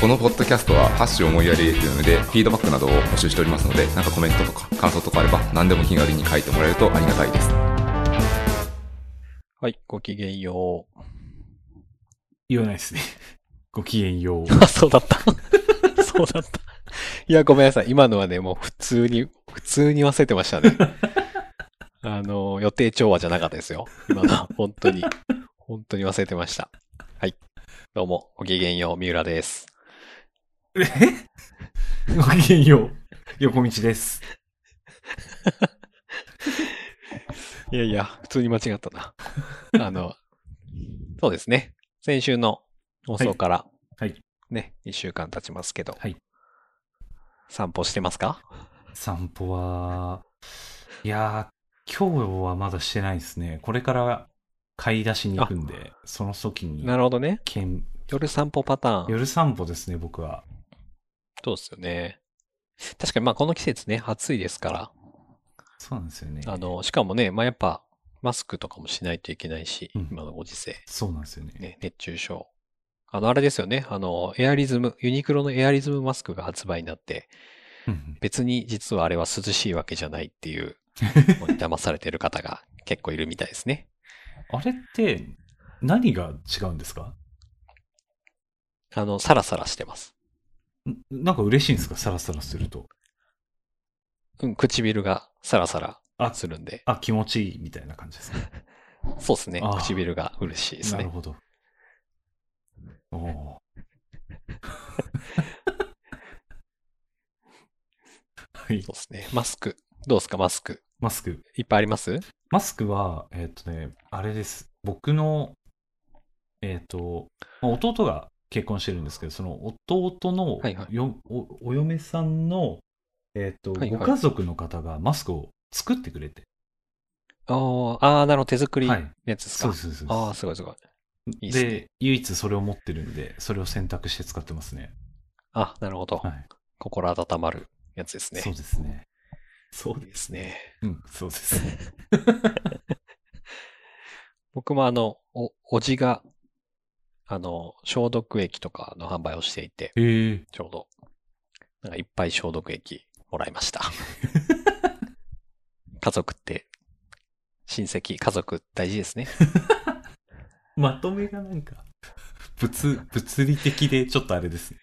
このポッドキャストはハッシュ思いやり FM でフィードバックなどを募集しておりますので、なんかコメントとか感想とかあれば何でも気軽に書いてもらえるとありがたいです。 はい、ごきげんよう。 言わないですね。ごきげんよう。 あ、そうだった。そうだった。いや、ごめんなさい。今のはね、もう普通に忘れてましたね。予定調和じゃなかったですよ。今のは本当に忘れてました。はい。どうも、ごきげんよう、三浦です。 ごきげんよう。横道です。 いやいや、普通に間違ったな。そうですね。先週の放送からはい。 ね、2週間経ちますけど、 はい。 散歩してますか？ 散歩は、いやー、今日はまだしてないですね。これから買い出しに行くんで、その時に。 なるほどね。夜散歩パターン。 夜散歩ですね、僕は。 そうですよね。確かにまあこの季節ね、暑いですから。 そうなんですよね。 しかもね、まあやっぱマスクとかもしないといけないし、今のご時世。 そうなんですよね。 ね、熱中症。あれですよね。ユニクロのエアリズムマスクが発売になって、別に実はあれは涼しいわけじゃないっていうのに騙されてる方が結構いるみたいですね。 あれって何が違うんですか？ サラサラしてます。 なんか嬉しいんですか？サラサラすると。 唇がサラサラするんで。 気持ちいいみたいな感じですか？ そうですね。唇が嬉しいですね。 なるほど。おはい。 そうですね。マスク。どうですか、マスク。 マスク。 いっぱいあります？ マスクは、あれです。僕の、弟が結婚してるんですけど、その弟のはいはい。 お嫁さんの、 はいはいご家族の方がマスクを作ってくれて。 なるほど、手作りのやつですか。 そうです。 すごいすごい。いいで、 ですね。 唯一それを持ってるんで、それを選択して使ってますね。 なるほど。 はい。 心温まるやつですね。 そうですね。そういいですね。 そうです。 僕もおじが、消毒液とかの販売をしていて、ちょうど、なんかいっぱい消毒液もらいました。家族って、親戚、家族大事ですね。 まとめがなんか、物理的でちょっとあれですね。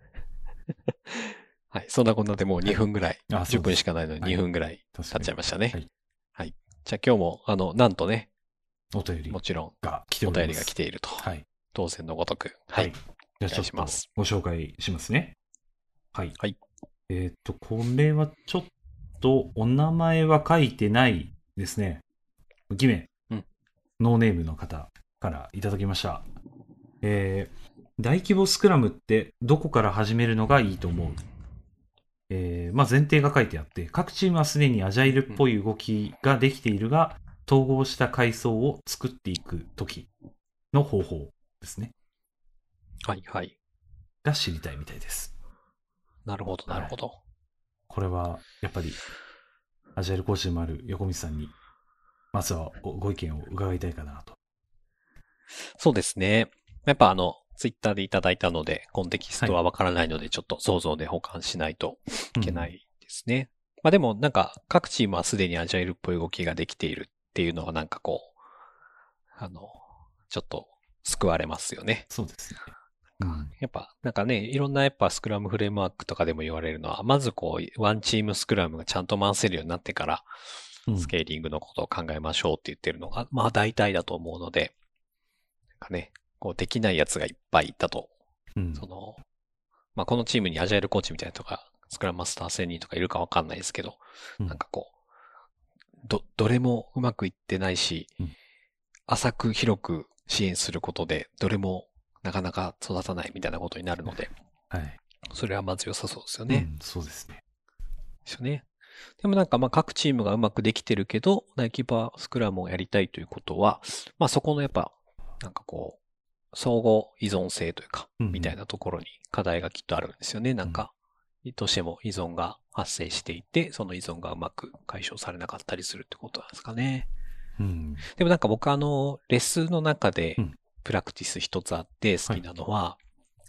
はい。そんなこんなでもう2分ぐらい、10分しかないのに2分ぐらい経経っちゃいましたね。 はい。 じゃあ今日も、なんとね、 お便りもちろん、お便りが来ていると。 はい。 当然のごとく。はい。 じゃあちょっとご紹介しますね。はい。 はい。 これはちょっとお名前は書いてないですね。偽名。ノーネームの方からいただきました。大規模スクラムってどこから始めるのがいいと思う？前提が書いてあって、各チームはすでにアジャイルっぽい動きができているが、統合した階層を作っていくときの方法ですね。 はいはい。 が知りたいみたいです。 なるほど、なるほど。 これは、やっぱり、アジャイルコーチでもある横道さんに、まずはご意見を伺いたいかなと。 そうですね。やっぱツイッターでいただいたので、コンテキストはわからないので、ちょっと想像で保管しないといけないですね。まあでもなんか、各チームはすでにアジャイルっぽい動きができているっていうのはなんかこう、ちょっと救われますよね。 そうですね。 やっぱ、なんかね、いろんなやっぱスクラムフレームワークとかでも言われるのは、まずこう、ワンチームスクラムがちゃんと回せるようになってから、スケーリングのことを考えましょうって言ってるのが、まあ大体だと思うので、なんかね、こうできないやつがいっぱいいたと、まあこのチームにアジャイルコーチみたいなとか、スクラムマスター専任とかいるかわかんないですけど、なんかこう、どれもうまくいってないし、浅く広く支援することで、どれもなかなか育たないみたいなことになるので、それはまず良さそうですよね。 そうですね。 ですよね。でもなんかまあ各チームがうまくできてるけど、大規模スクラムをやりたいということは、まあそこのやっぱ、なんかこう、相互依存性というか、みたいなところに課題がきっとあるんですよね。なんか、どうしても依存が発生していて、その依存がうまく解消されなかったりするってことなんですかね。でもなんか僕レッスンの中でプラクティス一つあって好きなのは、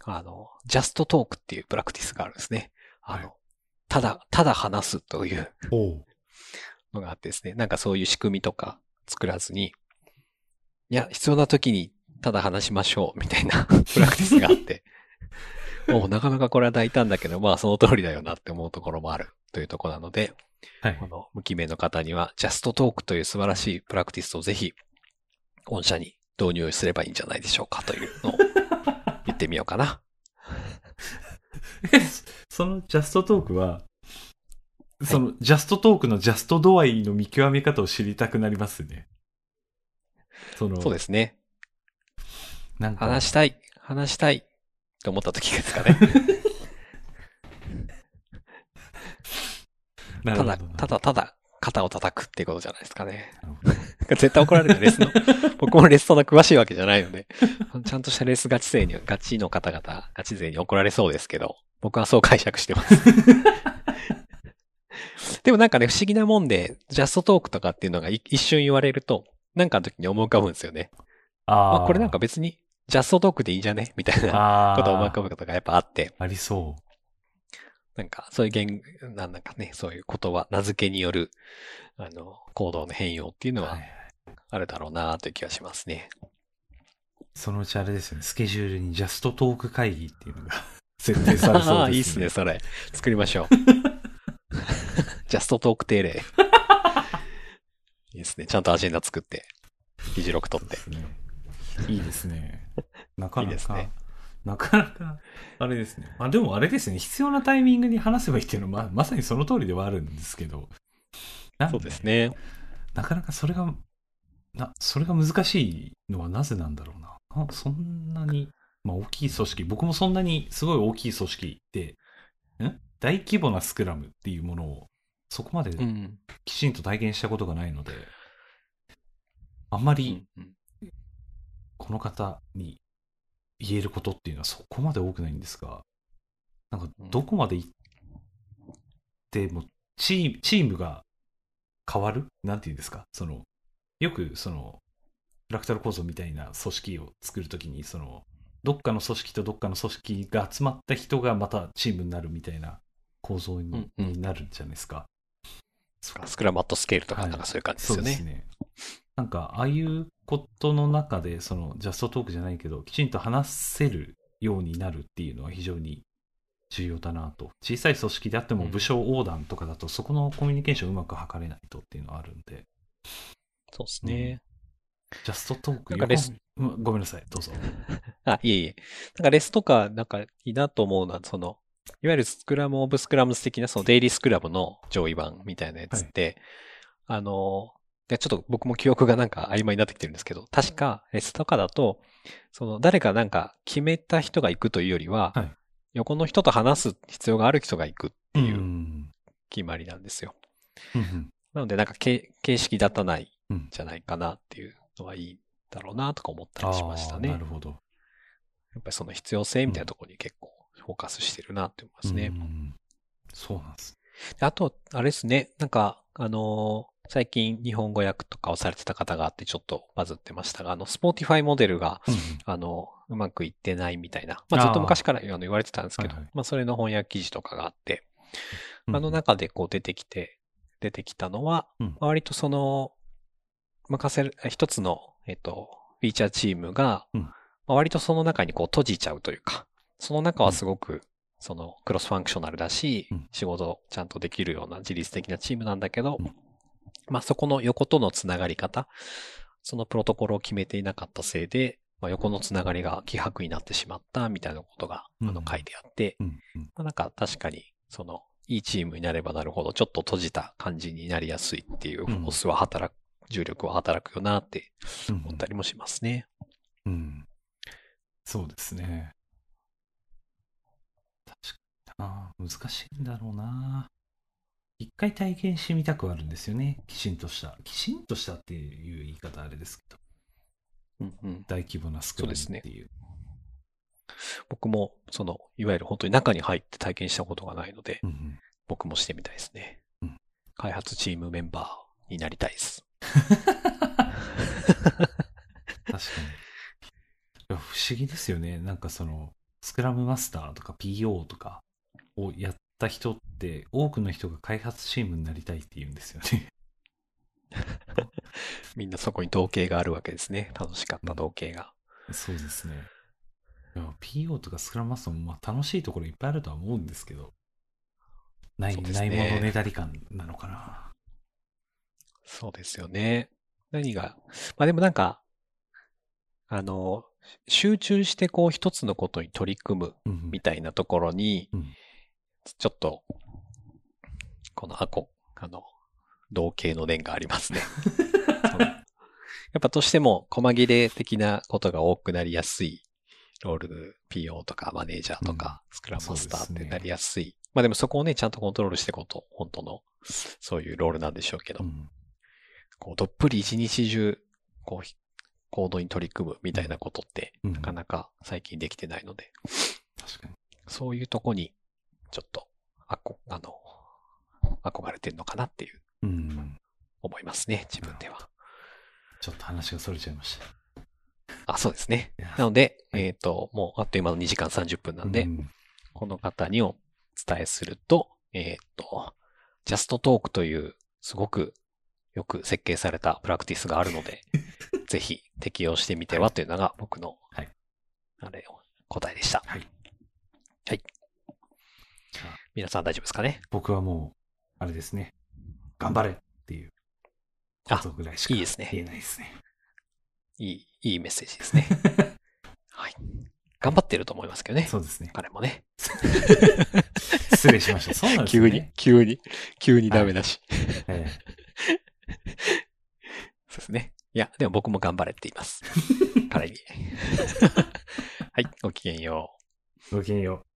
ジャストトークっていうプラクティスがあるんですね。ただ話すというのがあってですね、なんかそういう仕組みとか作らずに、いや、必要な時にただ話しましょうみたいなプラクティスがあって、なかなかこれは大胆だけど、まあその通りだよなって思うところもあるというところなので、 はい。 この無記名の方にはジャストトークという素晴らしいプラクティスをぜひ、御社に導入すればいいんじゃないでしょうかというのを言ってみようかな。 そのジャストトークは、そのジャストトークのジャスト度合いの見極め方を知りたくなりますね。 そうですね。 なんか話したいと思った時ですかね。ただ肩を叩くっていうことじゃないですかね。絶対怒られるレースの。僕もレースそんな詳しいわけじゃないので、ちゃんとしたレースガチ勢に怒られそうですけど、僕はそう解釈してます。でもなんかね、不思議なもんで、ジャストトークとかっていうのが一瞬言われると、なんかの時に思い浮かぶんですよね。これなんか別に、ジャストトークでいいじゃねみたいなことを思い浮かぶことがやっぱあって。 ありそう。 なんか、そういうなんかね、そういう言葉、名付けによる、行動の変容っていうのは、あるだろうなという気がしますね。 そのうちあれですよね、スケジュールにジャストトーク会議っていうのが設定されそうですね。 いいっすね、それ。作りましょう。ジャストトーク定例。いいですね。ちゃんとアジェンダ作って、議事録取って。 いいですね。なかなか、あれですね。でもあれですね、必要なタイミングに話せばいいっていうのは、まさにその通りではあるんですけど。 そうですね。 なかなかそれが難しいのはなぜなんだろうな。そんなに、大きい組織、僕もそんなにすごい大きい組織で、大規模なスクラムっていうものを、そこまできちんと体験したことがないので、あんまり、この方に言えることっていうのはそこまで多くないんですが、なんかどこまで行ってもチームが変わるなんていうんですか、よくフラクタル構造みたいな組織を作るときに、どっかの組織とどっかの組織が集まった人がまたチームになるみたいな構造になるじゃないですか。 スクラムアットスケールとかなんかそういう感じですよね。 そうですね。なんか、ああいうことの中で、ジャストトークじゃないけど、きちんと話せるようになるっていうのは非常に重要だなと。小さい組織であっても部署横断とかだと、そこのコミュニケーションをうまく図れないとっていうのはあるんで。 そうですね。 ジャストトーク、ごめんなさい、どうぞ。 いえ。なんかレスとか、なんかいいなと思うのは、いわゆるスクラムオブスクラムス的なデイリースクラムの上位版みたいなやつって、ちょっと僕も記憶がなんか曖昧になってきてるんですけど、確かレスとかだと、誰かなんか決めた人が行くというよりは、横の人と話す必要がある人が行くっていう決まりなんですよ。なのでなんか形式立たないんじゃないかなっていうのはいいだろうなとか思ったりしましたね。 なるほど。 やっぱりその必要性みたいなところに結構フォーカスしてるなって思いますね。 そうなんです。 あと、あれですね、なんか、最近日本語訳とかをされてた方があってちょっとバズってましたが、スポーティファイモデルが、うまくいってないみたいな、ずっと昔から言われてたんですけど、それの翻訳記事とかがあって、中でこう出てきたのは、割と一つの、フィーチャーチームが、割とその中にこう閉じちゃうというか、その中はすごく、クロスファンクショナルだし、仕事ちゃんとできるような自律的なチームなんだけど、そこの横とのつながり方、そのプロトコルを決めていなかったせいで、横のつながりが希薄になってしまったみたいなことが、書いてあって、なんか確かに、いいチームになればなるほど、ちょっと閉じた感じになりやすいっていうフォースは重力は働くよなって思ったりもしますね。 そうですね。確かに難しいんだろうな。一回体験してみたくはあるんですよね。きちんとしたっていう言い方あれですけど。大規模なスクラムっていう。 僕も、いわゆる本当に中に入って体験したことがないので、僕もしてみたいですね。開発チームメンバーになりたいです。 確かに。不思議ですよね。なんかスクラムマスターとか PO とかをやった人って、多くの人が開発チームになりたいって言うんですよね。 みんなそこに同型があるわけですね。楽しかった同型が。 そうですね。いや PO とかスクラムマスターもまあ楽しいところいっぱいあるとは思うんですけど、ないものねだり感なのかな。 そうですよね。何が、まあでもなんか、集中してこう一つのことに取り組むみたいなところに、ちょっと、この同型の念がありますね。やっぱどうしても細切れ的なことが多くなりやすいロール、PO とかマネージャーとか、スクラムマスターってなりやすい。まあでもそこをね、ちゃんとコントロールしていくこと、本当の、そういうロールなんでしょうけど、こうどっぷり一日中、こう、コードに取り組むみたいなことって、なかなか最近できてないので、 確かに。 そういうとこに、ちょっと、憧れてるのかなっていう、思いますね、自分では。 ちょっと話が逸れちゃいました。 あ、そうですね。なので、もうあっという間の2時間30分なんで、この方にお伝えすると、ジャストトークというすごくよく設計されたプラクティスがあるので、ぜひ適用してみてはというのが僕の、答えでした。はい。はい。皆さん大丈夫ですかね？ 僕はもう、あれですね。頑張れっていうことぐらいしか言えないですね。 いいメッセージですね。はい。頑張ってると思いますけどね。 そうですね。 彼もね。 失礼しました。そうなんですね。 急にダメだし。そうですね。いや、でも僕も頑張れって言います。彼に。はい、ごきげんよう。 ごきげんよう。